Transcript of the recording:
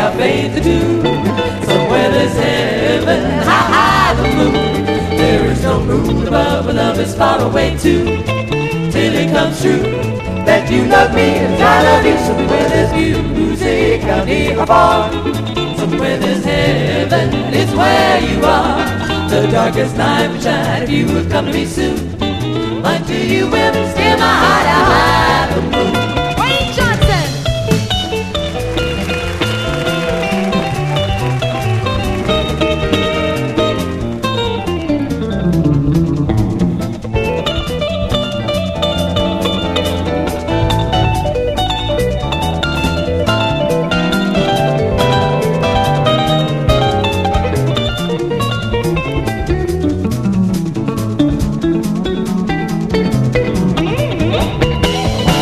our faith to do. Somewhere there's heaven, high, high the moon. There is no moon above, but love is far away too. Till it comes true that you love me and I love you. Somewhere there's music out here afar. Somewhere there's heaven, it's where you are. The darkest night would shine if you would come to me soon. Until you will scare my heart out.